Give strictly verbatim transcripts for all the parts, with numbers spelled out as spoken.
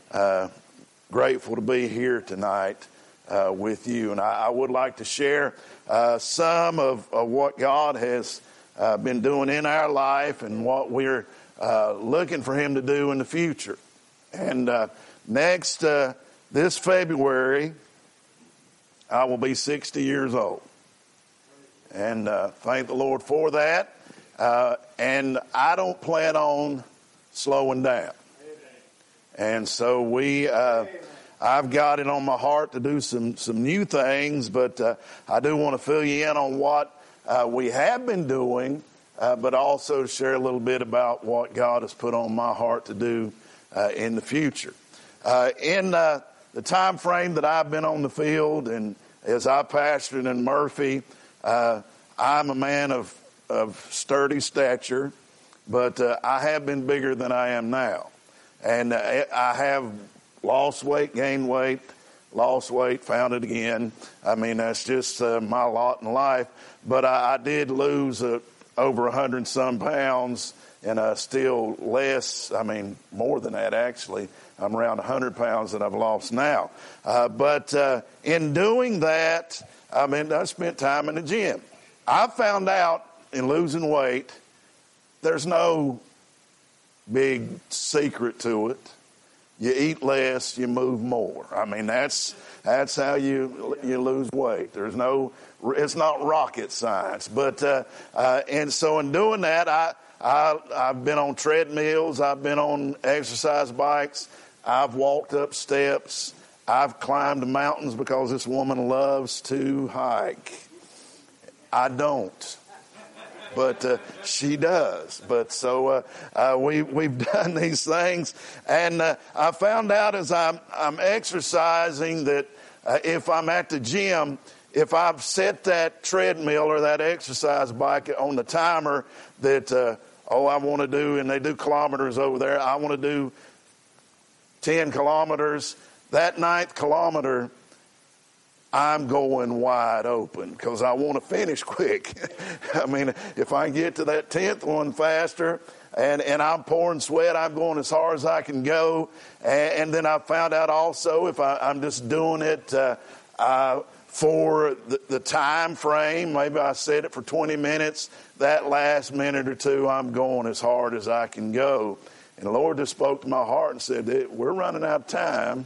uh, grateful to be here tonight uh, with you. And I, I would like to share uh, some of, of what God has uh, been doing in our life and what we're uh, looking for Him to do in the future. And uh, next, uh, this February, I will be sixty years old. And uh, thank the Lord for that. Uh, and I don't plan on slowing down. And so we, uh, I've got it on my heart to do some, some new things, but uh, I do want to fill you in on what uh, we have been doing, uh, but also share a little bit about what God has put on my heart to do uh, in the future. Uh, in uh, the time frame that I've been on the field and as I pastored in Murphy, uh, I'm a man of of sturdy stature, but uh, I have been bigger than I am now. And uh, I have lost weight, gained weight, lost weight, found it again. I mean, that's just uh, my lot in life. But I, I did lose uh, over a hundred some pounds, and uh, still less, I mean, more than that actually. I'm around a hundred pounds that I've lost now. Uh, but uh, in doing that, I mean, I spent time in the gym. I found out in losing weight, there's no big secret to it. You eat less, you move more. I mean, that's that's how you you lose weight. There's no, it's not rocket science. But uh, uh, and so in doing that, I I I've been on treadmills, I've been on exercise bikes, I've walked up steps, I've climbed mountains because this woman loves to hike. I don't. But uh, she does. But so uh, uh, we, we've done these things. And uh, I found out as I'm, I'm exercising that uh, if I'm at the gym, if I've set that treadmill or that exercise bike on the timer that, uh, oh, I want to do, and they do kilometers over there, I want to do ten kilometers. That ninth kilometer, I'm going wide open because I want to finish quick. I mean, if I get to that tenth one faster and, and I'm pouring sweat, I'm going as hard as I can go. And, and then I found out also if I, I'm just doing it uh, uh, for the, the time frame, maybe I set it for twenty minutes, that last minute or two, I'm going as hard as I can go. And the Lord just spoke to my heart and said, we're running out of time.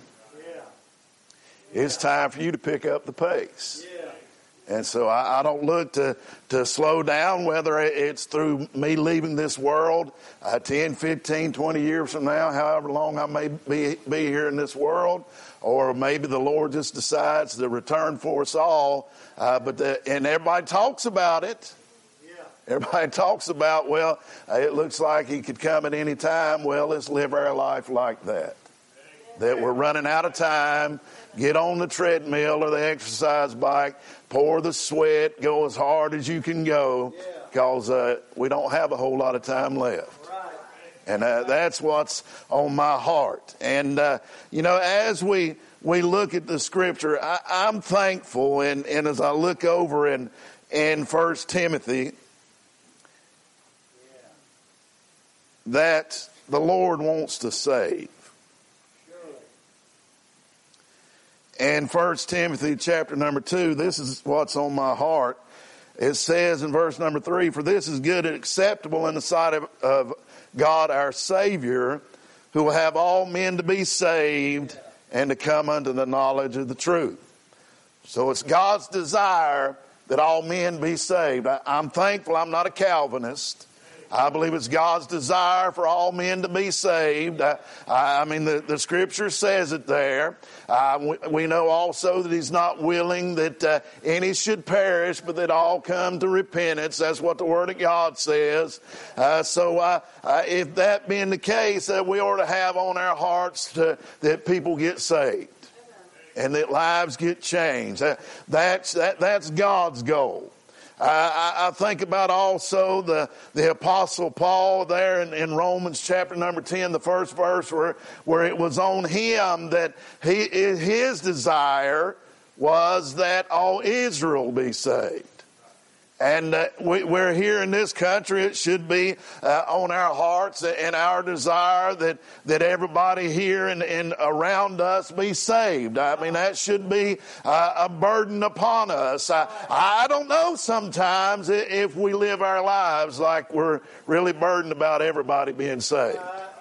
It's time for you to pick up the pace. Yeah. And so I, I don't look to, to slow down, whether it's through me leaving this world uh, ten, fifteen, twenty years from now, however long I may be, be here in this world, or maybe the Lord just decides to return for us all. Uh, but the, and everybody talks about it. Yeah. Everybody talks about, well, uh, it looks like He could come at any time. Well, let's live our life like that. That we're running out of time. Get on the treadmill or the exercise bike, pour the sweat, go as hard as you can go, because uh, we don't have a whole lot of time left. And uh, that's what's on my heart. And, uh, you know, as we, we look at the scripture, I, I'm thankful, and, and as I look over in, in First Timothy, that the Lord wants to save. And First Timothy chapter number two, this is what's on my heart. It says in verse number three, for this is good and acceptable in the sight of, of God our Savior, who will have all men to be saved and to come unto the knowledge of the truth. So it's God's desire that all men be saved. I, I'm thankful I'm not a Calvinist. I believe it's God's desire for all men to be saved. I, I mean, the, the Scripture says it there. Uh, we, we know also that He's not willing that uh, any should perish, but that all come to repentance. That's what the Word of God says. Uh, so uh, uh, if that being the case, uh, we ought to have on our hearts to, that people get saved and that lives get changed. Uh, that's, that, that's God's goal. Uh, I, I think about also the, the Apostle Paul there in, in Romans chapter number ten, the first verse, where, where it was on him that he, his desire was that all Israel be saved. And uh, we, we're here in this country. It should be uh, on our hearts and our desire that, that everybody here and, and around us be saved. I mean, that should be uh, a burden upon us. I, I don't know sometimes if we live our lives like we're really burdened about everybody being saved.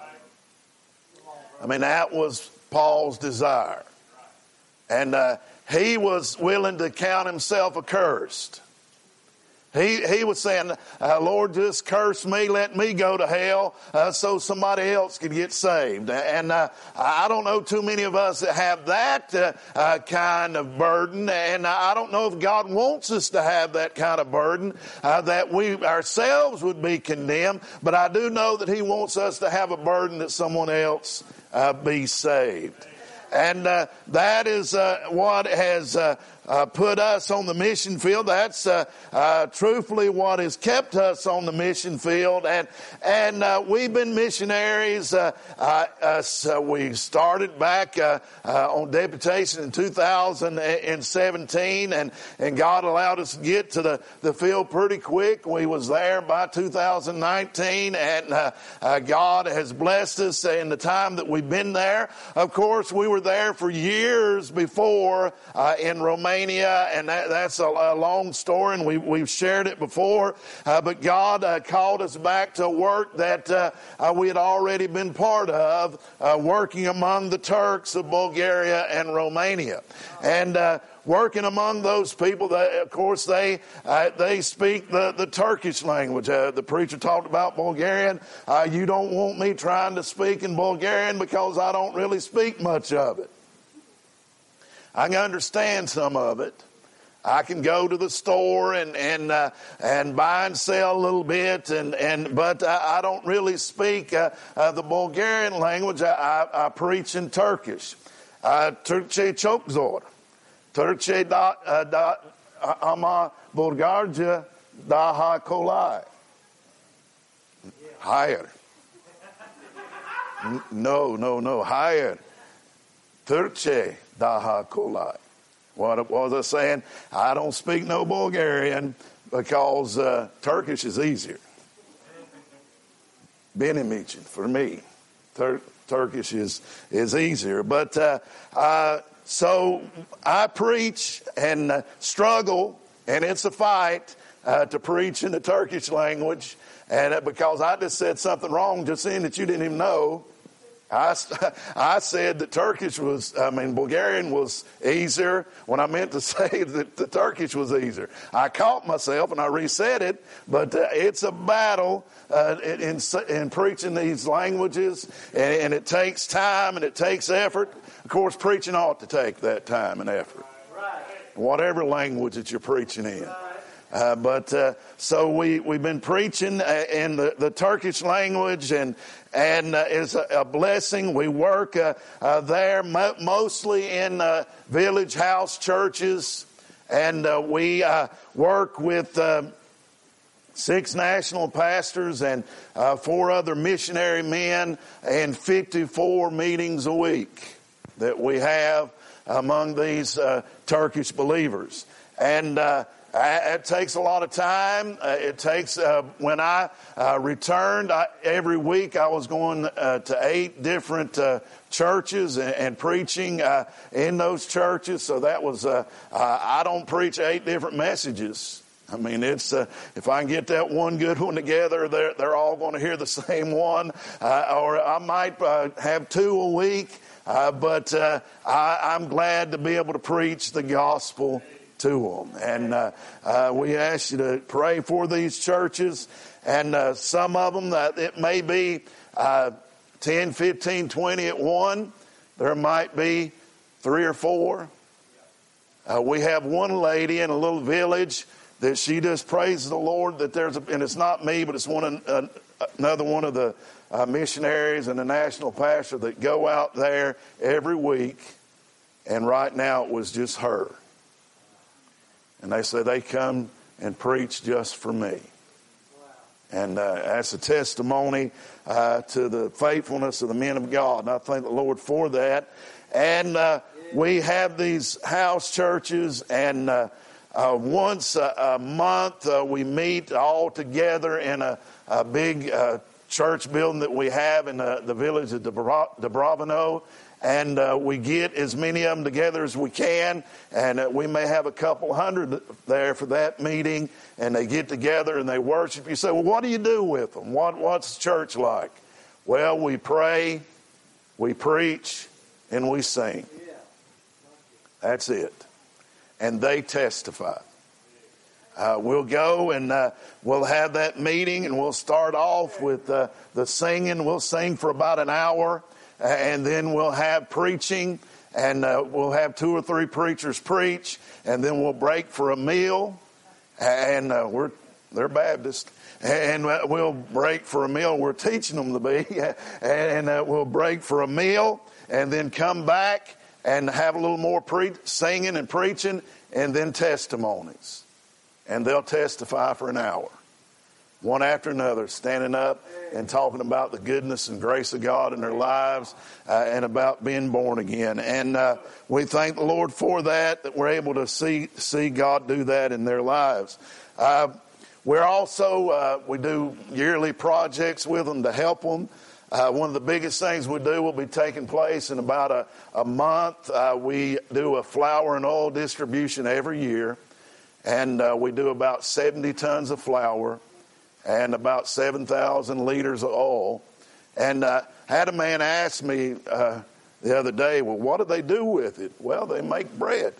I mean, that was Paul's desire. And uh, he was willing to count himself accursed. He he was saying, uh, Lord, just curse me, let me go to hell uh, so somebody else could get saved. And uh, I don't know too many of us that have that uh, uh, kind of burden. And I don't know if God wants us to have that kind of burden, uh, that we ourselves would be condemned. But I do know that He wants us to have a burden that someone else uh, be saved. And uh, that is uh, what has uh, uh, put us on the mission field. That's uh, uh, truthfully what has kept us on the mission field. And and uh, we've been missionaries. Uh, uh, uh, so we started back uh, uh, on deputation in two thousand seventeen, and, and God allowed us to get to the, the field pretty quick. We was there by two thousand nineteen, and uh, uh, God has blessed us in the time that we've been there. Of course, we were there for years before uh, in Romania, and that, that's a, a long story, and we, we've shared it before. Uh, but God uh, called us back to work that uh, uh, we had already been part of, uh, working among the Turks of Bulgaria and Romania. And uh, working among those people, they, of course, they uh, they speak the, the Turkish language. Uh, the preacher talked about Bulgarian. Uh, you don't want me trying to speak in Bulgarian because I don't really speak much of it. I can understand some of it. I can go to the store and and uh, and buy and sell a little bit, and and but I, I don't really speak uh, uh, the Bulgarian language. I, I, I preach in Turkish. Türkçe çok zor. Türkçe da, da ama Bulgarca daha kolay. Hayır. No, no, no. Hayır. Türkçe daha kolay. What was I saying? I don't speak no Bulgarian because uh, Turkish is easier. Benim için, for me. Tur- Turkish is, is easier. But uh, uh, so I preach and uh, struggle, and it's a fight uh, to preach in the Turkish language. And uh, because I just said something wrong just then that you didn't even know. I, I said that Turkish was, I mean, Bulgarian was easier when I meant to say that the Turkish was easier. I caught myself and I resaid it, but uh, it's a battle uh, in, in preaching these languages, and, and it takes time and it takes effort. Of course, preaching ought to take that time and effort, whatever language that you're preaching in. Uh, but uh, so we we've been preaching uh, in the, the Turkish language, and and uh, it's a, a blessing. We work uh, uh, there mo- mostly in uh, village house churches, and uh, we uh, work with uh, six national pastors and uh, four other missionary men, and fifty-four meetings a week that we have among these uh, Turkish believers, and. Uh, It takes a lot of time. Uh, it takes, uh, when I uh, returned, I, every week I was going uh, to eight different uh, churches and, and preaching uh, in those churches. So that was, uh, uh, I don't preach eight different messages. I mean, it's uh, if I can get that one good one together, they're, they're all going to hear the same one. Uh, or I might uh, have two a week. Uh, but uh, I, I'm glad to be able to preach the gospel to them. And uh, uh, we ask you to pray for these churches, and uh, some of them that it may be uh, ten, fifteen, twenty at one. There might be three or four. Uh, we have one lady in a little village that she just praises the Lord that there's a, and it's not me, but it's one of, uh, another one of the uh, missionaries and the national pastor that go out there every week, and right now it was just her. And they say they come and preach just for me. Wow. And uh, that's a testimony uh, to the faithfulness of the men of God. And I thank the Lord for that. And uh, yeah. we have these house churches, and uh, uh, once a, a month uh, we meet all together in a, a big uh, church building that we have in the, the village of Dubrovino. And uh, we get as many of them together as we can, and uh, we may have a couple hundred there for that meeting, and they get together and they worship. You say, well, what do you do with them? What, what's church like? Well, we pray, we preach, and we sing. That's it. And they testify. Uh, we'll go and uh, we'll have that meeting, and we'll start off with uh, the singing. We'll sing for about an hour. And then we'll have preaching, and uh, we'll have two or three preachers preach, and then we'll break for a meal, and uh, we're they're Baptist, and we'll break for a meal. We're teaching them to be, and uh, we'll break for a meal, and then come back and have a little more pre- singing and preaching, and then testimonies, and they'll testify for an hour. One after another, standing up and talking about the goodness and grace of God in their lives uh, and about being born again. And uh, we thank the Lord for that, that we're able to see see God do that in their lives. Uh, we're also, uh, we do yearly projects with them to help them. Uh, one of the biggest things we do will be taking place in about a, a month. Uh, we do a flour and oil distribution every year, and uh, we do about seventy tons of flour and about seven thousand liters of oil. And uh, had a man ask me uh, the other day, well, what do they do with it? Well, they make bread.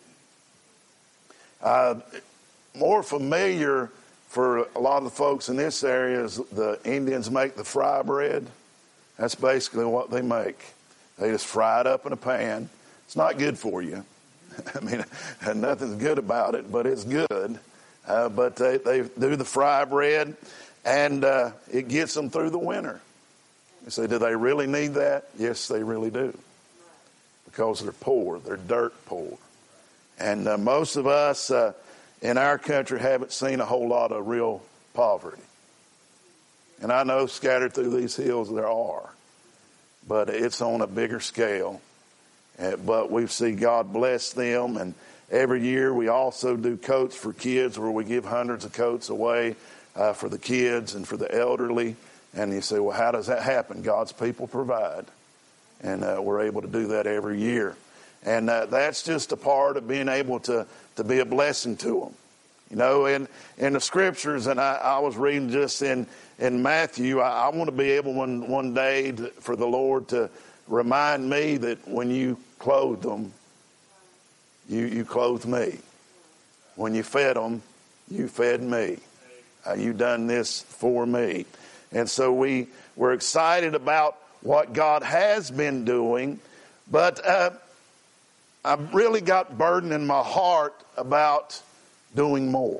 Uh, more familiar for a lot of the folks in this area is the Indians make the fry bread. That's basically what they make. They just fry it up in a pan. It's not good for you. I mean, nothing's good about it, but it's good. Uh, but they, they do the fry bread, and uh, it gets them through the winter. You say, do they really need that? Yes, they really do. Because they're poor. They're dirt poor. And uh, most of us uh, in our country haven't seen a whole lot of real poverty. And I know scattered through these hills there are. But it's on a bigger scale. Uh, but we see God bless them, and every year we also do coats for kids where we give hundreds of coats away uh, for the kids and for the elderly. And you say, well, how does that happen? God's people provide. And uh, we're able to do that every year. And uh, that's just a part of being able to, to be a blessing to them. You know, in, in the scriptures, and I, I was reading just in, in Matthew, I, I want to be able one, one day to, for the Lord to remind me that when you clothed them, You you clothed me. When you fed them, you fed me. Uh, you done this for me. And so we, we're excited about what God has been doing. But uh, I've really got burden in my heart about doing more.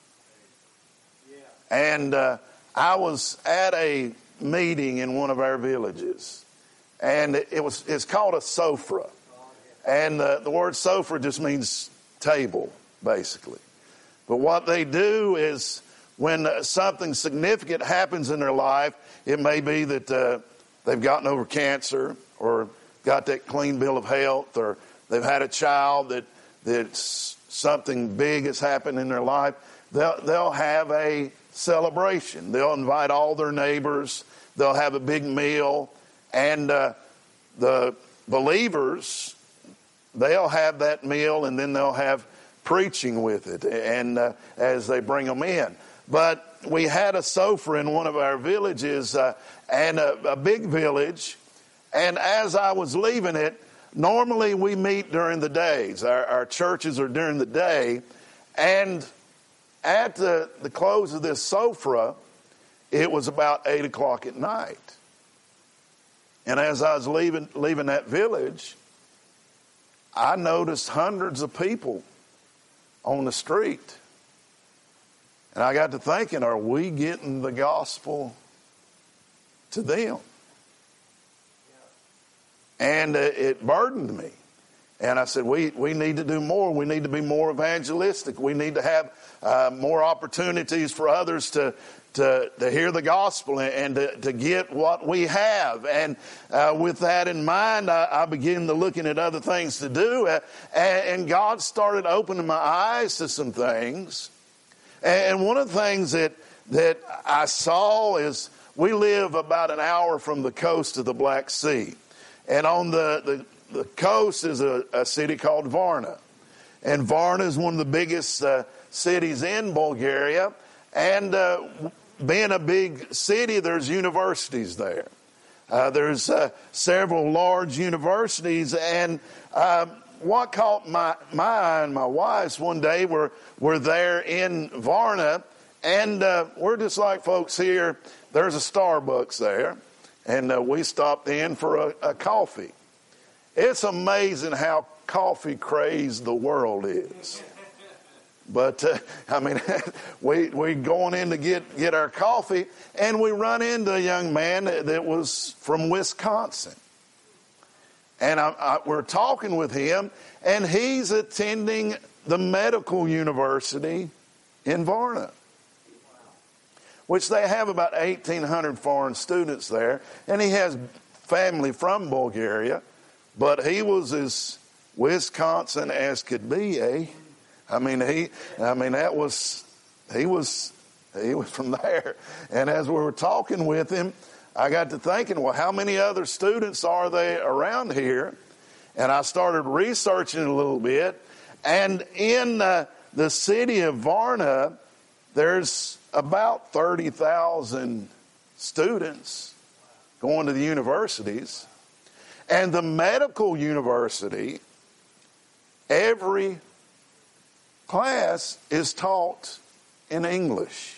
Yeah. And uh, I was at a meeting in one of our villages. And it, it was it's called a sofra. And the, the word sofa just means table, basically. But what they do is when something significant happens in their life, it may be that uh, they've gotten over cancer or got that clean bill of health, or they've had a child that that's something big has happened in their life. They'll, they'll have a celebration. They'll invite all their neighbors. They'll have a big meal. And uh, the believers, they'll have that meal, and then they'll have preaching with it and uh, as they bring them in. But we had a sofa in one of our villages, uh, and a, a big village. And as I was leaving it, normally we meet during the days. Our, our churches are during the day. And at the, the close of this sofa, it was about eight o'clock at night. And as I was leaving, leaving that village, I noticed hundreds of people on the street. And I got to thinking, are we getting the gospel to them? And uh, it burdened me. And I said, we, we need to do more. We need to be more evangelistic. We need to have uh, more opportunities for others to, to, to hear the gospel and to, to get what we have. And uh, with that in mind, I, I began to looking at other things to do. Uh, and, and God started opening my eyes to some things. And one of the things that, that I saw is we live about an hour from the coast of the Black Sea. And on the, the, the coast is a, a city called Varna. And Varna is one of the biggest uh, cities in Bulgaria. And uh, being a big city, there's universities there. Uh, there's uh, several large universities. And uh, what caught my, my eye and my wife's one day, we're, we're there in Varna. And uh, we're just like folks here. There's a Starbucks there. And uh, we stopped in for a, a coffee. It's amazing how coffee crazed the world is. But, uh, I mean, we we going in to get, get our coffee, and we run into a young man that was from Wisconsin. And I, I, we're talking with him, and he's attending the medical university in Varna, which they have about eighteen hundred foreign students there. And he has family from Bulgaria, but he was as Wisconsin as could be, eh? I mean, he, I mean, that was, he was, he was from there. And as we were talking with him, I got to thinking, well, how many other students are they around here? And I started researching a little bit. And in uh, the city of Varna, there's about thirty thousand students going to the universities. And the medical university, every class is taught in English.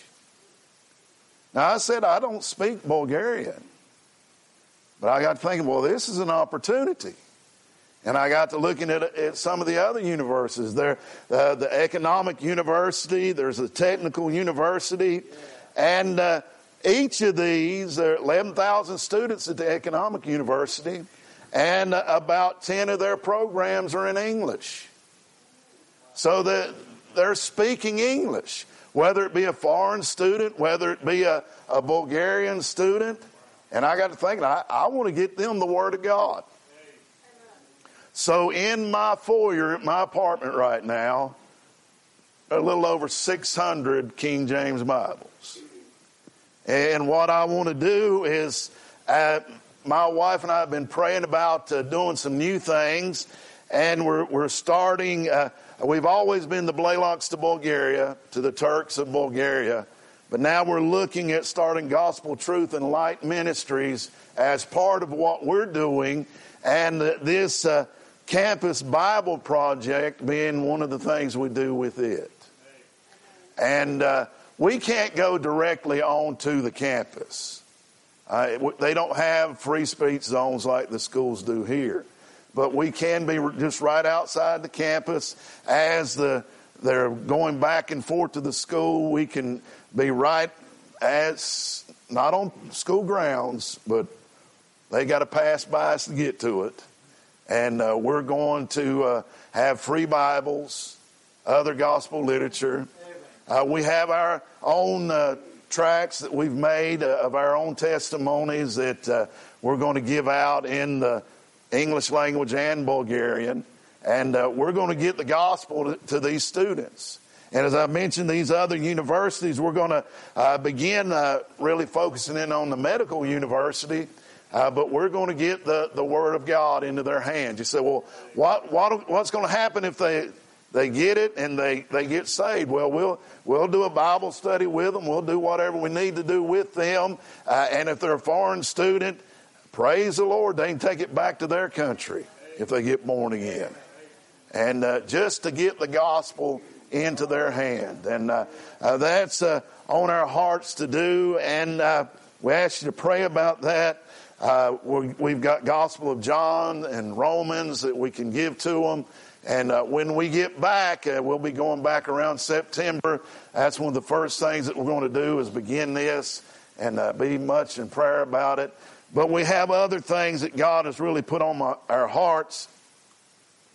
Now, I said I don't speak Bulgarian, but I got thinking, well, this is an opportunity. And I got to looking at, at some of the other universities. There, uh, the economic university, there's a technical university, and uh, each of these, there are eleven thousand students at the economic university, and uh, about ten of their programs are in English. So that they're speaking English, whether it be a foreign student, whether it be a, a Bulgarian student. And I got to thinking, I, I want to get them the Word of God. So in my foyer at my apartment right now, a little over six hundred King James Bibles. And what I want to do is, uh, my wife and I have been praying about uh, doing some new things. And we're, we're starting, uh, we've always been the Blaylocks to Bulgaria, to the Turks of Bulgaria. But now we're looking at starting Gospel Truth and Light Ministries as part of what we're doing. And this uh, Campus Bible Project being one of the things we do with it. And uh, we can't go directly onto the campus. Uh, they don't have free speech zones like the schools do here. But we can be just right outside the campus. As the they're going back and forth to the school, we can be right as, not on school grounds, but they got to pass by us to get to it. And uh, we're going to uh, have free Bibles, other gospel literature. Uh, we have our own uh, tracts that we've made uh, of our own testimonies that uh, we're going to give out in the English language and Bulgarian. And uh, we're going to get the gospel to, to these students. And as I mentioned, these other universities, we're going to uh, begin uh, really focusing in on the medical university. Uh, but we're going to get the, the Word of God into their hands. You say, well, what, what what's going to happen if they they get it and they, they get saved? Well, we'll we'll do a Bible study with them. We'll do whatever we need to do with them. Uh, and if they're a foreign student, praise the Lord, they can take it back to their country if they get born again. And uh, just to get the gospel into their hand. And uh, uh, that's uh, on our hearts to do. And uh, we ask you to pray about that. Uh, we, we've got Gospel of John and Romans that we can give to them. And uh, when we get back, uh, we'll be going back around September. That's one of the first things that we're going to do is begin this and uh, be much in prayer about it. But we have other things that God has really put on my, our hearts.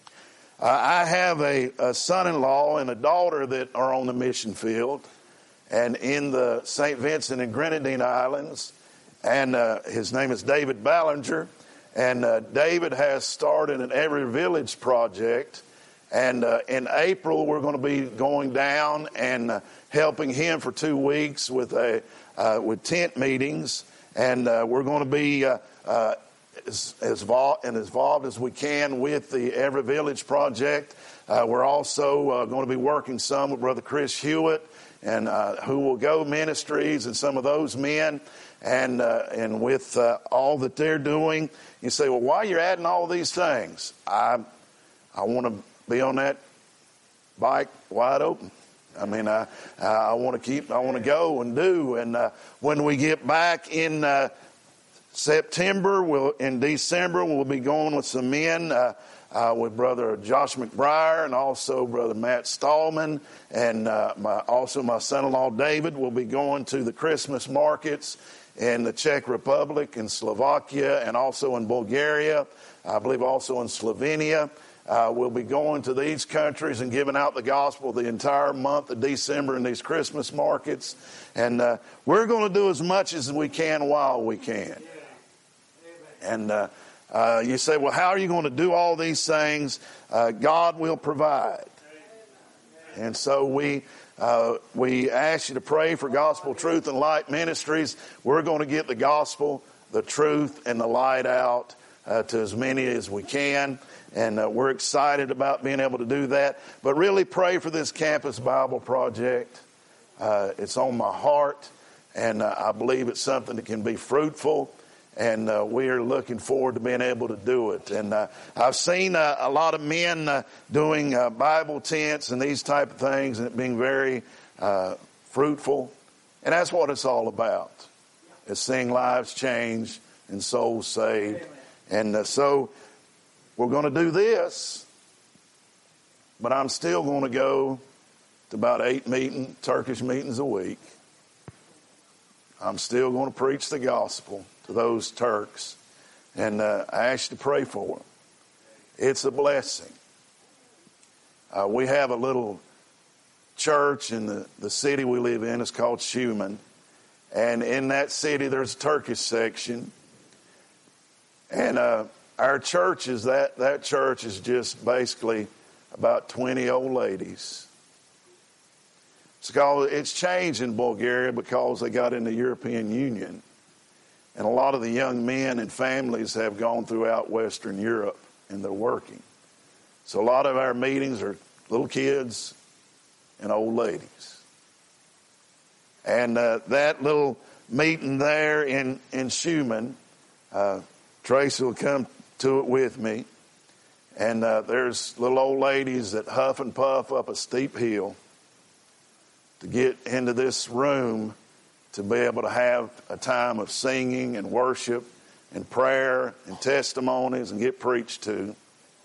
Uh, I have a, a son-in-law and a daughter that are on the mission field. and in the Saint Vincent and Grenadine Islands. And uh, his name is David Ballinger. And uh, David has started an Every Village project. And uh, in April, we're going to be going down and uh, helping him for two weeks with a uh, with tent meetings. And uh, we're going to be uh, uh, as, as involved, and as involved as we can with the Every Village project. Uh, we're also uh, going to be working some with Brother Chris Hewitt and uh, Who Will Go Ministries and some of those men. And uh, and with uh, all that they're doing, you say, well, why are you adding all these things? I I want to be on that bike wide open. I mean, I I want to keep, I want to go and do. And uh, when we get back in uh, September, we'll in December, we'll be going with some men. Uh, Uh, with Brother Josh McBriar and also Brother Matt Stallman, and uh, my, also my son-in-law David will be going to the Christmas markets in the Czech Republic and Slovakia and also in Bulgaria, I believe also in Slovenia. Uh, we'll be going to these countries and giving out the gospel the entire month of December in these Christmas markets. And uh, we're going to do as much as we can while we can. And uh, Uh, you say, well, how are you going to do all these things? Uh, God will provide. And so we uh, we ask you to pray for Gospel Truth and Light Ministries. We're going to get the gospel, the truth, and the light out uh, to as many as we can. And uh, we're excited about being able to do that. But really pray for this Campus Bible Project. Uh, it's on my heart, and uh, I believe it's something that can be fruitful. And uh, we are looking forward to being able to do it. And uh, I've seen uh, a lot of men uh, doing uh, Bible tents and these type of things, and it being very uh, fruitful. And that's what it's all about. It's seeing lives changed and souls saved. And uh, so we're going to do this, but I'm still going to go to about eight meeting, Turkish meetings a week. I'm still going to preach the gospel to those Turks, and uh, I ask you to pray for them. It's a blessing. Uh, we have a little church in the, the city we live in. It's called Schumann, and in that city there's a Turkish section, and uh, our church is that that church is just basically about twenty old ladies. It's called, it's changed in Bulgaria because they got in the European Union. And a lot of the young men and families have gone throughout Western Europe, and they're working. So a lot of our meetings are little kids and old ladies. And uh, that little meeting there in, in Schumann, uh, Tracy will come to it with me. And uh, there's little old ladies that huff and puff up a steep hill to get into this room to be able to have a time of singing and worship and prayer and testimonies and get preached to.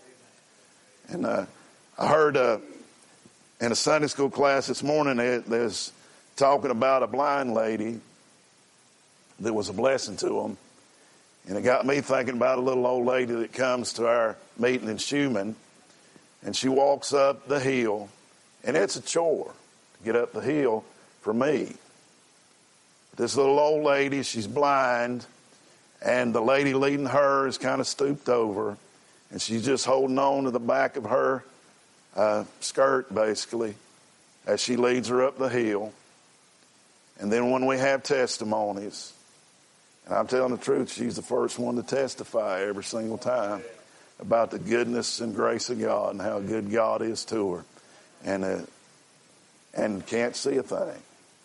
And uh, I heard uh, in a Sunday school class this morning, they, they was talking about a blind lady that was a blessing to them. And it got me thinking about a little old lady that comes to our meeting in Schumann, and she walks up the hill, and it's a chore to get up the hill for me. This little old lady, she's blind, and the lady leading her is kind of stooped over, and she's just holding on to the back of her uh, skirt, basically, as she leads her up the hill. And then when we have testimonies, and I'm telling the truth, she's the first one to testify every single time about the goodness and grace of God and how good God is to her, and uh, and can't see a thing.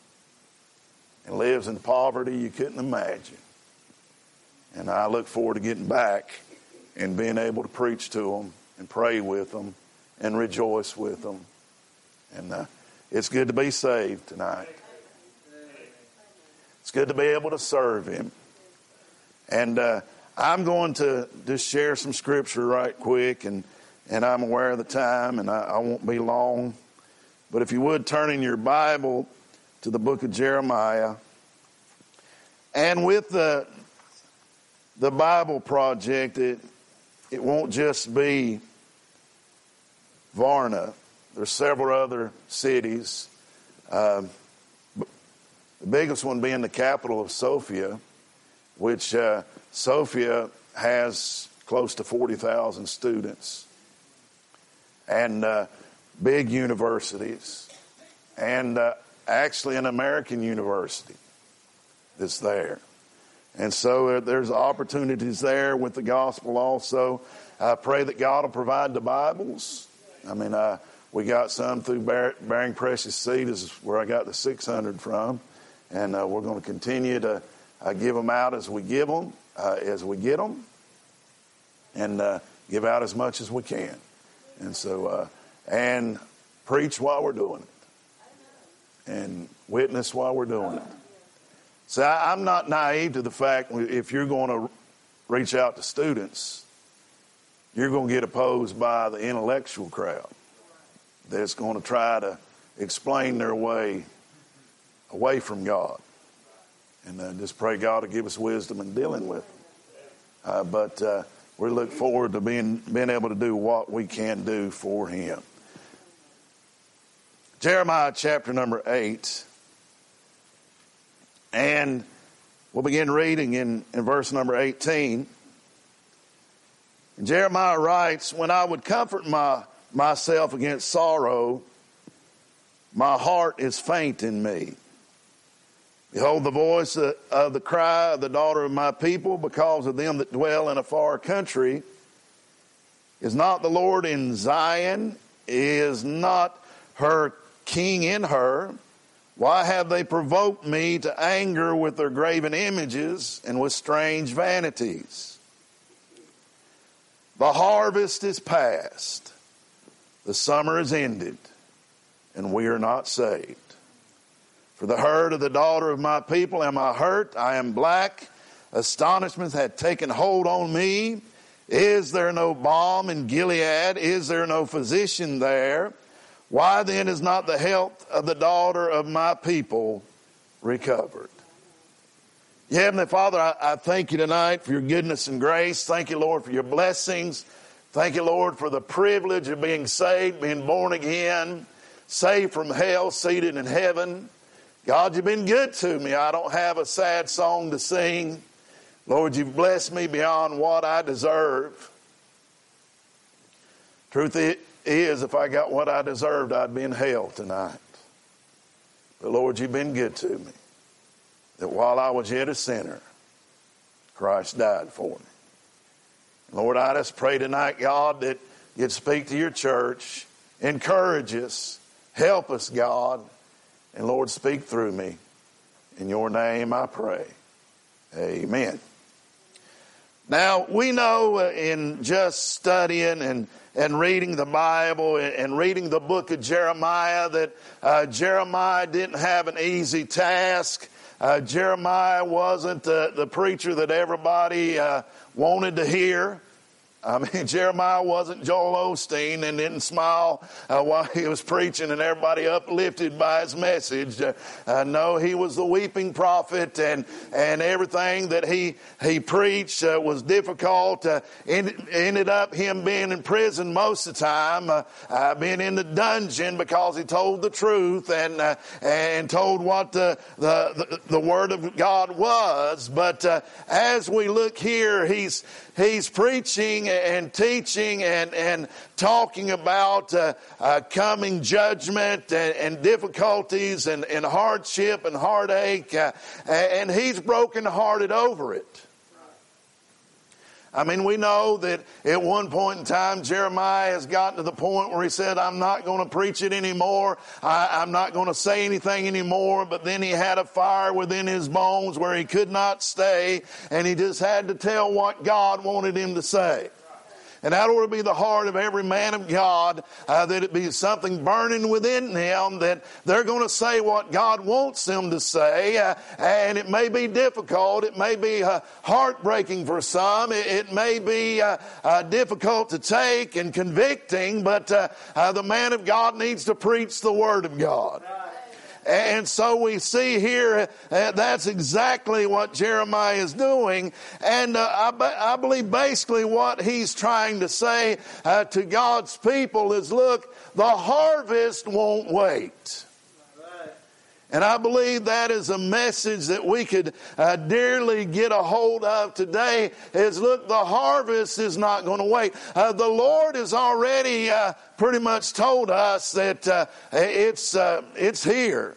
And lives in poverty you couldn't imagine. And I look forward to getting back and being able to preach to them and pray with them and rejoice with them. And uh, it's good to be saved tonight. It's good to be able to serve Him. And uh, I'm going to just share some scripture right quick, and, and I'm aware of the time, and I, I won't be long. But if you would, turn in your Bible to the book of Jeremiah. And with the the Bible project, it it won't just be Varna. There's several other cities. Uh, The biggest one being the capital of Sofia, which uh, Sofia has close to forty thousand students, and uh, big universities, and uh, actually an American university that's there. And so uh, there's opportunities there with the gospel also. I pray that God will provide the Bibles. I mean, uh, we got some through Bear, Bearing Precious Seed, is where I got the six hundred from. And uh, we're going to continue to uh, give them out as we give them, uh, as we get them, and uh, give out as much as we can. And so, uh, and preach while we're doing it, and witness while we're doing it. So I, I'm not naive to the fact if you're going to reach out to students, you're going to get opposed by the intellectual crowd that's going to try to explain their way away from God. And uh, just pray God to give us wisdom in dealing with them. Uh, but uh, we look forward to being, being able to do what we can do for Him. Jeremiah chapter number eight. And we'll begin reading in, in verse number eighteen. And Jeremiah writes, "When I would comfort my myself against sorrow, my heart is faint in me. Behold, the voice of the cry of the daughter of my people, because of them that dwell in a far country. Is not the Lord in Zion? Is not her king in her? Why have they provoked me to anger with their graven images and with strange vanities? The harvest is past, the summer is ended, and we are not saved. For the hurt of the daughter of my people am I hurt, I am black. Astonishment hath taken hold on me. Is there no balm in Gilead? Is there no physician there? Why then is not the health of the daughter of my people recovered?" Yeah, Heavenly Father, I, I thank you tonight for your goodness and grace. Thank you, Lord, for your blessings. Thank you, Lord, for the privilege of being saved, being born again, saved from hell, seated in heaven. God, you've been good to me. I don't have a sad song to sing. Lord, you've blessed me beyond what I deserve. Truth is, if I got what I deserved, I'd be in hell tonight. But Lord, you've been good to me. That while I was yet a sinner, Christ died for me. Lord, I just pray tonight, God, that you'd speak to your church, encourage us, help us, God, and Lord, speak through me. In your name I pray. Amen. Now, we know in just studying and, and reading the Bible and reading the book of Jeremiah that uh, Jeremiah didn't have an easy task. Uh, Jeremiah wasn't uh, the preacher that everybody uh, wanted to hear. I mean, Jeremiah wasn't Joel Osteen and didn't smile uh, while he was preaching and everybody uplifted by his message. Uh, uh, no, he was the weeping prophet, and and everything that he he preached uh, was difficult. Uh, ended, ended up him being in prison most of the time, uh, uh, being in the dungeon because he told the truth and uh, and told what the, the the the word of God was. But uh, as we look here, he's he's preaching and teaching and, and talking about uh, uh, coming judgment and, and difficulties and, and hardship and heartache, uh, and he's brokenhearted over it. I mean, we know that at one point in time, Jeremiah has gotten to the point where he said, I'm not going to preach it anymore. I, I'm not going to say anything anymore. But then he had a fire within his bones where he could not stay, and he just had to tell what God wanted him to say. And that ought to be the heart of every man of God, uh, that it be something burning within them, that they're going to say what God wants them to say. Uh, and it may be difficult. It may be uh, heartbreaking for some. It, it may be uh, uh, difficult to take and convicting, but uh, uh, the man of God needs to preach the Word of God. And so we see here uh, that's exactly what Jeremiah is doing. And uh, I, be- I believe basically what he's trying to say uh, to God's people is, look, the harvest won't wait. And I believe that is a message that we could uh, dearly get a hold of today is, look, the harvest is not going to wait. Uh, the Lord has already uh, pretty much told us that uh, it's, uh, it's here.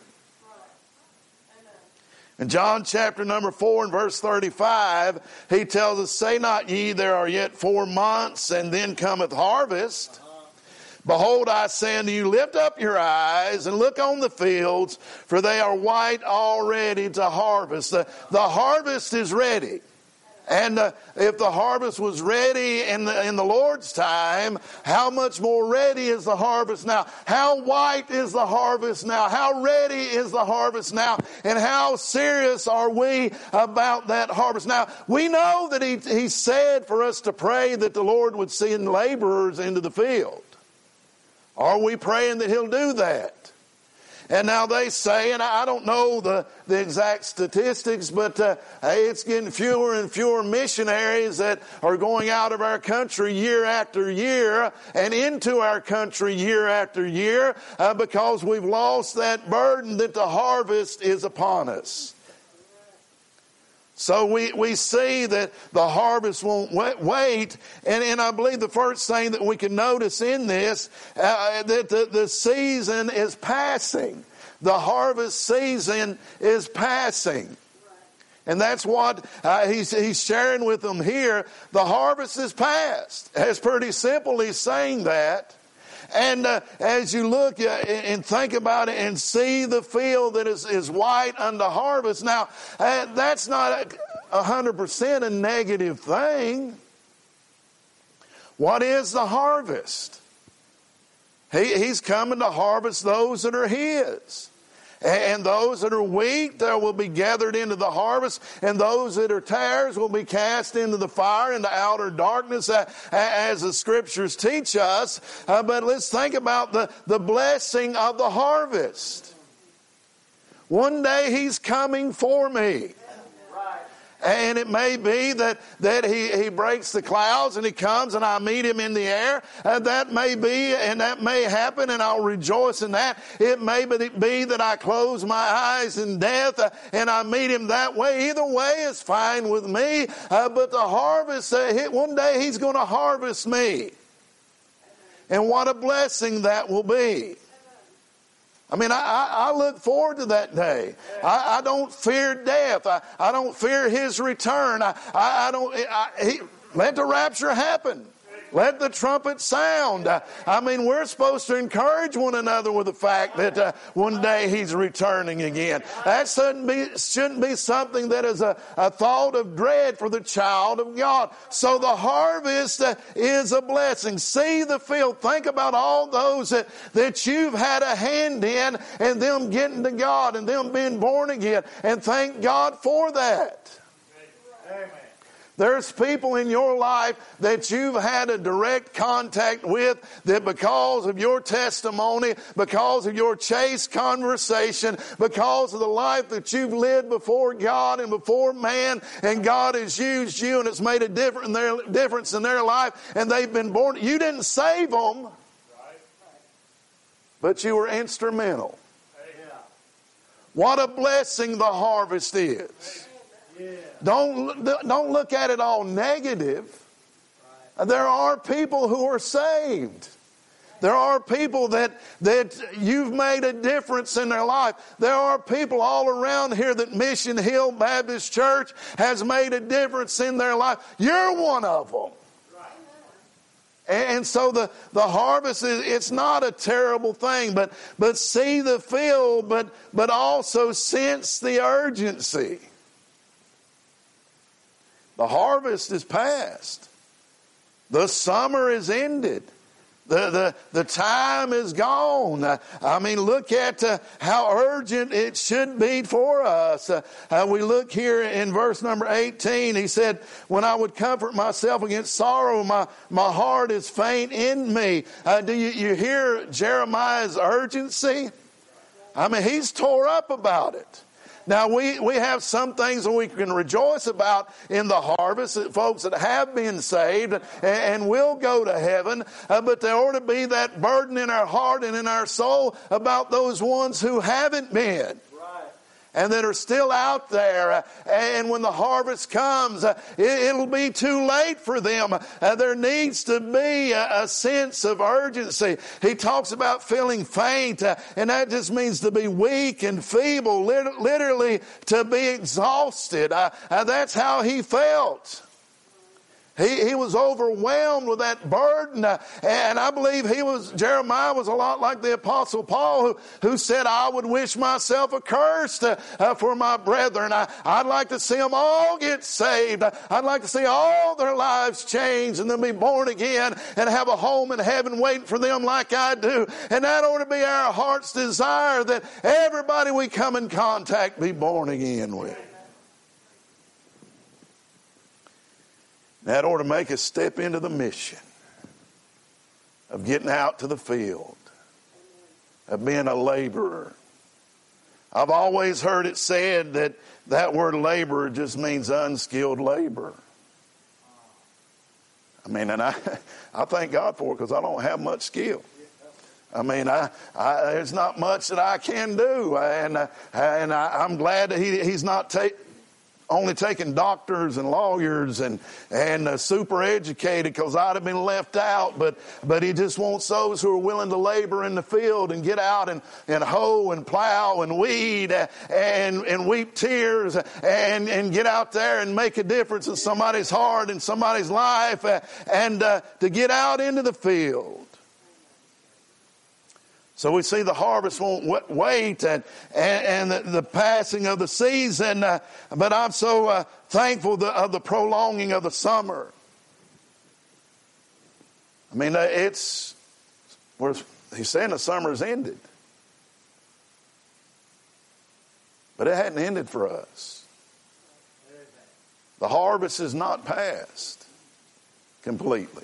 In John chapter number four and verse thirty-five, he tells us, say not ye, there are yet four months, and then cometh harvest. Behold, I say unto you, lift up your eyes and look on the fields, for they are white already to harvest. The, the harvest is ready. And uh, if the harvest was ready in the, in the Lord's time, how much more ready is the harvest now? How white is the harvest now? How ready is the harvest now? And how serious are we about that harvest? Now, we know that he, he said for us to pray that the Lord would send laborers into the field. Are we praying that He'll do that? And now they say, and I don't know the, the exact statistics, but uh, hey, it's getting fewer and fewer missionaries that are going out of our country year after year and into our country year after year uh, because we've lost that burden that the harvest is upon us. So we, we see that the harvest won't wait. And, and I believe the first thing that we can notice in this, uh, that the, the season is passing. The harvest season is passing. And that's what uh, he's, he's sharing with them here. The harvest is past. It's pretty simple. He's saying that. And uh, as you look uh, and think about it and see the field that is, is white unto harvest, now uh, that's not a hundred percent a negative thing. What is the harvest? He, he's coming to harvest those that are His. And those that are weak, they will be gathered into the harvest. And those that are tares will be cast into the fire, into outer darkness, as the Scriptures teach us. Uh, but let's think about the, the blessing of the harvest. One day He's coming for me. And it may be that, that he, he breaks the clouds and He comes and I meet Him in the air. And that may be, and that may happen, and I'll rejoice in that. It may be that I close my eyes in death uh, and I meet Him that way. Either way is fine with me. Uh, but the harvest, uh, one day He's going to harvest me. And what a blessing that will be. I mean, I, I look forward to that day. I, I don't fear death. I, I don't fear His return. I, I, I don't. I, he, let the rapture happen. Let the trumpet sound. Uh, I mean, we're supposed to encourage one another with the fact that uh, one day He's returning again. That shouldn't be, shouldn't be something that is a, a thought of dread for the child of God. So the harvest uh, is a blessing. See the field. Think about all those that, that you've had a hand in and them getting to God and them being born again. And thank God for that. Amen. There's people in your life that you've had a direct contact with that because of your testimony, because of your chaste conversation, because of the life that you've lived before God and before man, and God has used you and it's made a difference in their, difference in their life, and they've been born. You didn't save them, but you were instrumental. What a blessing the harvest is. Yeah. Don't, don't look at it all negative. Right. There are people who are saved. There are people that, that you've made a difference in their life. There are people all around here that Mission Hill Baptist Church has made a difference in their life. You're one of them. Right. And so the, the harvest is, it's not a terrible thing, but, but see the field, but, but also sense the urgency. The harvest is past. The summer is ended. The, the, the time is gone. Uh, I mean, look at uh, how urgent it should be for us. Uh, uh, we look here in verse number eighteen. He said, when I would comfort myself against sorrow, my, my heart is faint in me. Uh, do you, you hear Jeremiah's urgency? I mean, he's tore up about it. Now, we, we have some things that we can rejoice about in the harvest, folks that have been saved and, and will go to heaven. Uh, but there ought to be that burden in our heart and in our soul about those ones who haven't been. Right. and that are still out there. And when the harvest comes, it'll be too late for them. There needs to be a sense of urgency. He talks about feeling faint, and that just means to be weak and feeble, literally to be exhausted. That's how he felt. He, he was overwhelmed with that burden. Uh, and I believe he was, Jeremiah was a lot like the Apostle Paul, who, who said, I would wish myself accursed uh, uh, for my brethren. I, I'd like to see them all get saved. I'd like to see all their lives change and then be born again and have a home in heaven waiting for them like I do. And that ought to be our heart's desire, that everybody we come in contact be born again with. That ought to make us step into the mission of getting out to the field, of being a laborer. I've always heard it said that that word laborer just means unskilled labor. I mean, and I, I thank God for it, because I don't have much skill. I mean, I, I, there's not much that I can do, and uh, and I, I'm glad that he, he's not taking. Only taking doctors and lawyers and and uh, super educated, because I'd have been left out. But but he just wants those who are willing to labor in the field and get out and, and hoe and plow and weed and and weep tears and and get out there and make a difference in somebody's heart and somebody's life, uh, and uh, to get out into the field. So we see the harvest won't wait, and, and, and the, the passing of the season. Uh, but I'm so uh, thankful the, of the prolonging of the summer. I mean, uh, it's, we're, he's saying the summer's ended. But it hadn't ended for us. The harvest is not passed completely.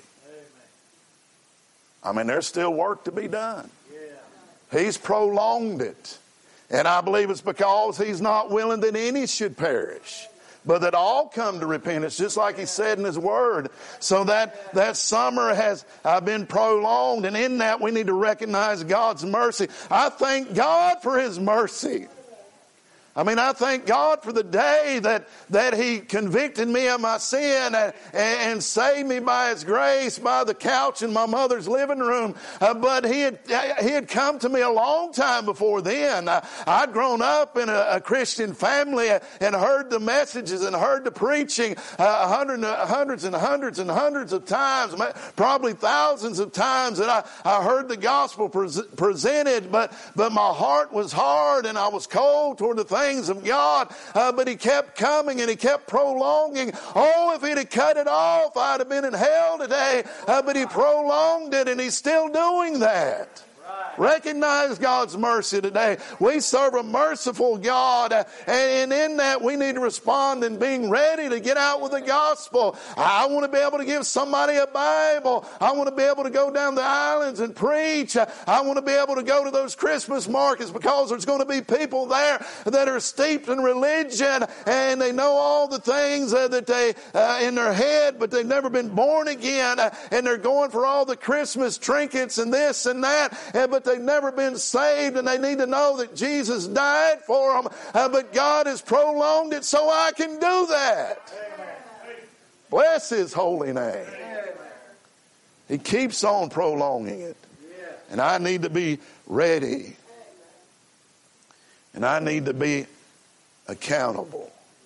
I mean, there's still work to be done. He's prolonged it. And I believe it's because he's not willing that any should perish, but that all come to repentance, just like he said in his word. So that, that summer has uh, been prolonged, and in that we need to recognize God's mercy. I thank God for his mercy. I mean, I thank God for the day that, that he convicted me of my sin and, and saved me by his grace, by the couch in my mother's living room. Uh, but he had, he had come to me a long time before then. Uh, I'd grown up in a, a Christian family and heard the messages and heard the preaching uh, hundred, hundreds and hundreds and hundreds of times, probably thousands of times, that I, I heard the gospel pre- presented, but, but my heart was hard and I was cold toward the things things of God, uh, but he kept coming and he kept prolonging. Oh, if he'd have cut it off, I'd have been in hell today, uh, but he prolonged it, and he's still doing that. Recognize God's mercy today. We serve a merciful God, and in that we need to respond in being ready to get out with the gospel. I want to be able to give somebody a Bible. I want to be able to go down the islands and preach. I want to be able to go to those Christmas markets, because there's going to be people there that are steeped in religion and they know all the things uh, that they uh, in their head, but they've never been born again, uh, and they're going for all the Christmas trinkets and this and that, and, but they've never been saved, and they need to know that Jesus died for them, uh, but God has prolonged it so I can do that. Amen. Bless his holy name. Amen. He keeps on prolonging it, and I need to be ready, and I need to be accountable.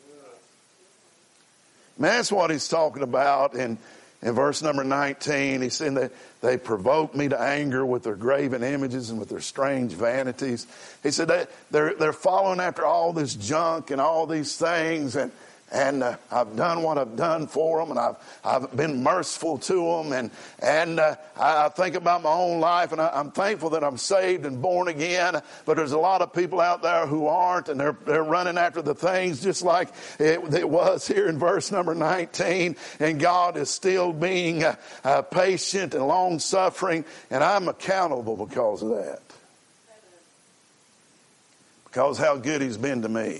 Man, that's what he's talking about in In verse number nineteen. He's saying that they provoked me to anger with their graven images and with their strange vanities. He said that they're, they're following after all this junk and all these things, and And uh, I've done what I've done for them, and I've I've been merciful to them, and and uh, I, I think about my own life, and I, I'm thankful that I'm saved and born again. But there's a lot of people out there who aren't, and they're they're running after the things just like it, it was here in verse number nineteen. And God is still being uh, uh, patient and long suffering, and I'm accountable because of that, because how good He's been to me.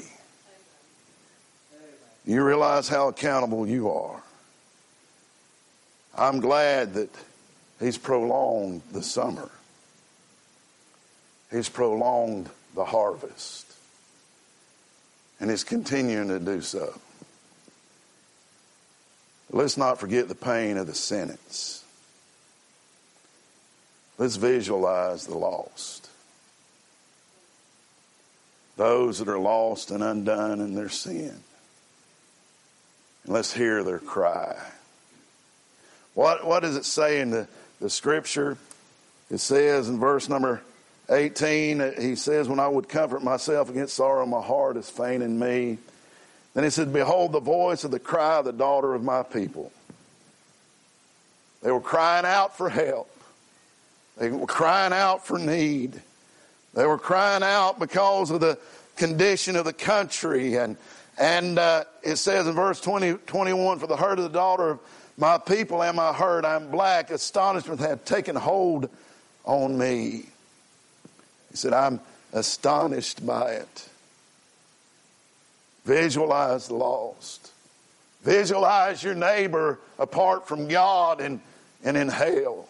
You realize how accountable you are. I'm glad that He's prolonged the summer. He's prolonged the harvest. and is continuing to do so. Let's not forget the pain of the sentence. Let's visualize the lost. Those that are lost and undone in their sin. And let's hear their cry. What, what does it say in the, the scripture? It says in verse number eighteen, he says, when I would comfort myself against sorrow, my heart is faint in me. Then he said, behold the voice of the cry of the daughter of my people. They were crying out for help. They were crying out for need. They were crying out because of the condition of the country. And and uh, it says in verse twenty, twenty-one, for the hurt of the daughter of my people am I hurt. I am black. Astonishment hath taken hold on me. He said, I'm astonished by it. Visualize the lost. Visualize your neighbor apart from God and, and in hell.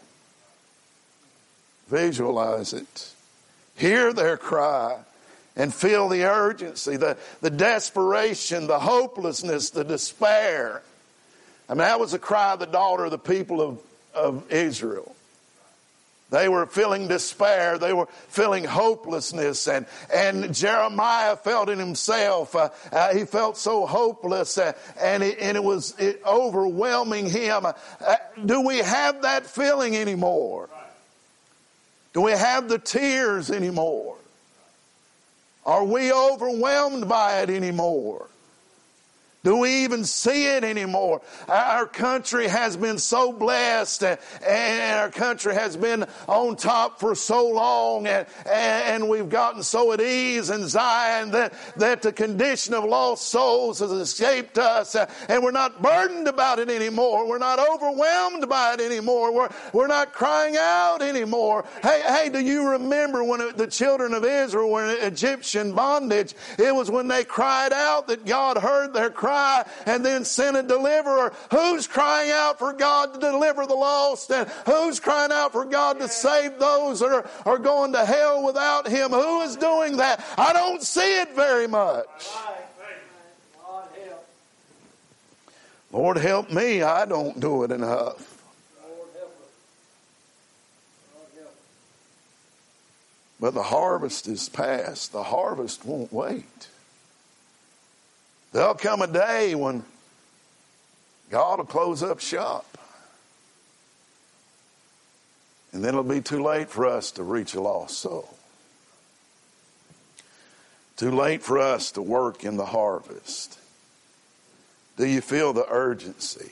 Visualize it. Hear their cry and feel the urgency, the, the desperation, the hopelessness, the despair. I mean, that was the cry of the daughter of the people of, of Israel. They were feeling despair. They were feeling hopelessness. And, and Jeremiah felt in himself. Uh, uh, he felt so hopeless. Uh, and, it, and it was it overwhelming him. Uh, do we have that feeling anymore? Do we have the tears anymore? Are we overwhelmed by it anymore? Do we even see it anymore? Our country has been so blessed, and our country has been on top for so long, and, and we've gotten so at ease in Zion that, that the condition of lost souls has escaped us, and we're not burdened about it anymore. We're not overwhelmed by it anymore. We're, we're not crying out anymore. Hey, hey, do you remember when it, the children of Israel were in Egyptian bondage? It was when they cried out that God heard their cry and then sent a deliverer. Who's crying out for God to deliver the lost? And who's crying out for God to save those that are, are going to hell without Him? Who is doing that? I don't see it very much. Lord, help me. I don't do it enough. But the harvest is past. The harvest won't wait. There'll come a day when God will close up shop. And then it'll be too late for us to reach a lost soul. Too late for us to work in the harvest. Do you feel the urgency?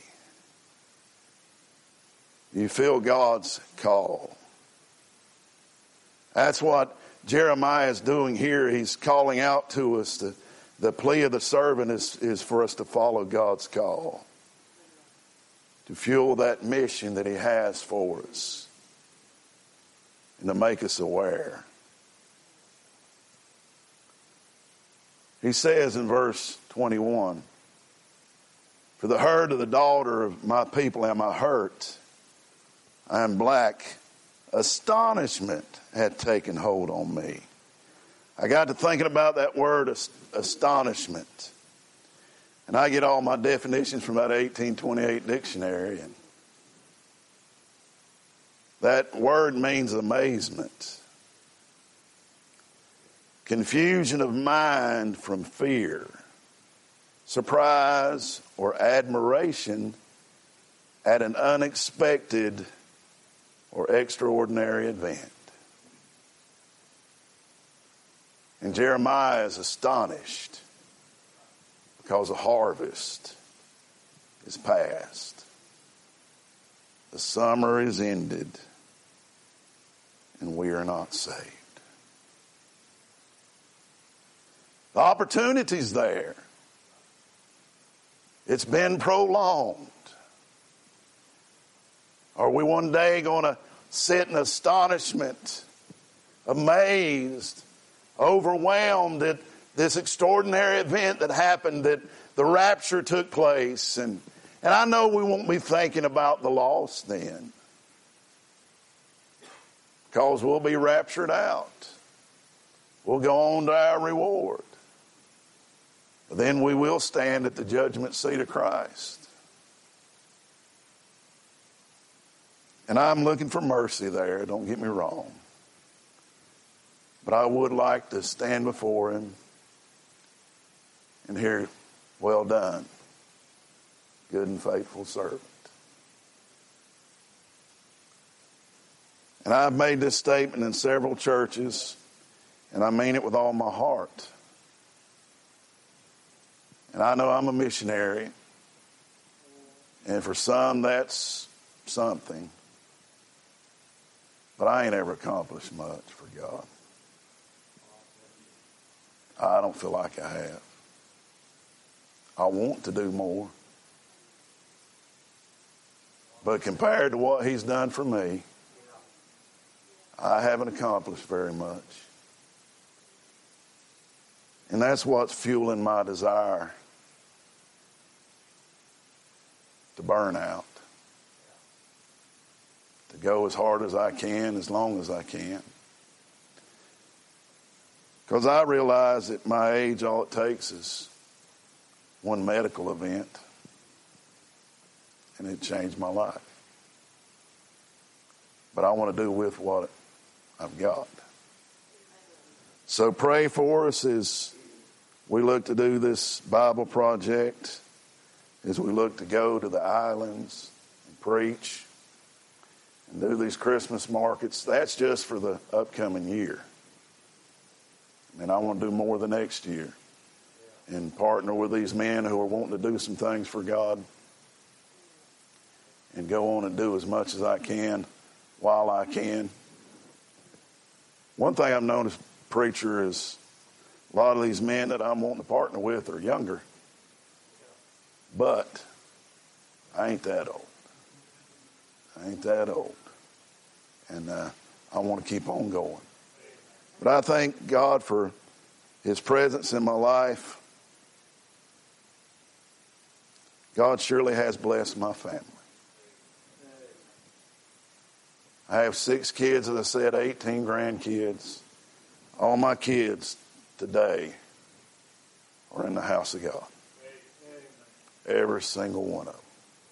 Do you feel God's call? That's what Jeremiah is doing here. He's calling out to us. To, the plea of the servant is, is for us to follow God's call, to fuel that mission that He has for us, and to make us aware. He says in verse twenty-one, for the hurt of the daughter of my people am I hurt. I am black. Astonishment had taken hold on me. I got to thinking about that word astonishment. And I get all my definitions from that eighteen twenty-eight dictionary. And that word means amazement. Confusion of mind from fear. Surprise or admiration at an unexpected or extraordinary event. And Jeremiah is astonished because the harvest is past. The summer is ended, and we are not saved. The opportunity's there. It's been prolonged. Are we one day going to sit in astonishment, amazed, overwhelmed at this extraordinary event that happened, that the rapture took place? And, and I know we won't be thinking about the lost then, because we'll be raptured out. We'll go on to our reward. then we will stand at the judgment seat of Christ. And I'm looking for mercy there, don't get me wrong. But I would like to stand before him and hear, well done, good and faithful servant. And I've made this statement in several churches, and I mean it with all my heart. And I know I'm a missionary, and for some that's something. But I ain't ever accomplished much for God. I don't feel like I have. I want to do more. But compared to what he's done for me, I haven't accomplished very much. And that's what's fueling my desire to burn out. To go as hard as I can, as long as I can. Because I realize at my age, all it takes is one medical event, and it changed my life. But I want to do with what I've got. So pray for us as we look to do this Bible project, as we look to go to the islands and preach and do these Christmas markets. That's just for the upcoming year. And I want to do more the next year and partner with these men who are wanting to do some things for God and go on and do as much as I can while I can. One thing I've noticed, preacher, is a lot of these men that I'm wanting to partner with are younger. But I ain't that old. I ain't that old. And uh, I want to keep on going. But I thank God for his presence in my life. God surely has blessed my family. I have six kids, as I said, eighteen grandkids. All my kids today are in the house of God. Every single one of them.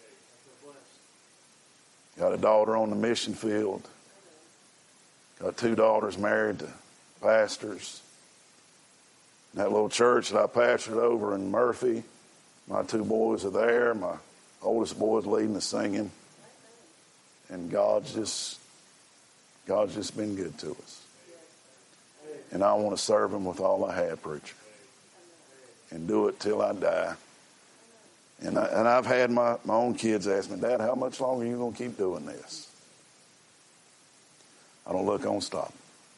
Got a daughter on the mission field. Got two daughters married to pastors. That little church that I pastored over in Murphy, my two boys are there. My oldest boy's leading the singing. And God's just, God's just been good to us. And I want to serve him with all I have, preacher. And do it till I die. And, I, and I've had my, my own kids ask me, Dad, how much longer are you going to keep doing this? I don't look on stop.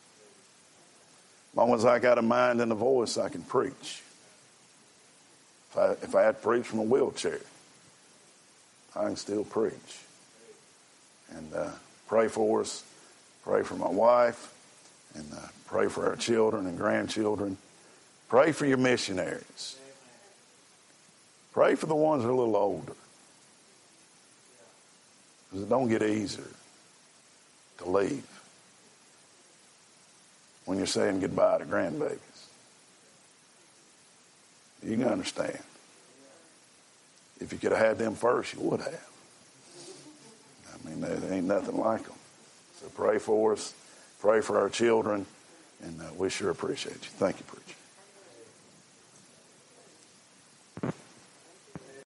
As long as I got a mind and a voice, I can preach. If I, if I had to preach from a wheelchair, I can still preach. And uh, pray for us. Pray for my wife. And uh, pray for our children and grandchildren. Pray for your missionaries. Pray for the ones that are a little older. Because it don't get easier to leave when you're saying goodbye to grandbabies. You can understand. If you could have had them first, you would have. I mean, there ain't nothing like them. So pray for us. Pray for our children. And uh, we sure appreciate you. Thank you, preacher.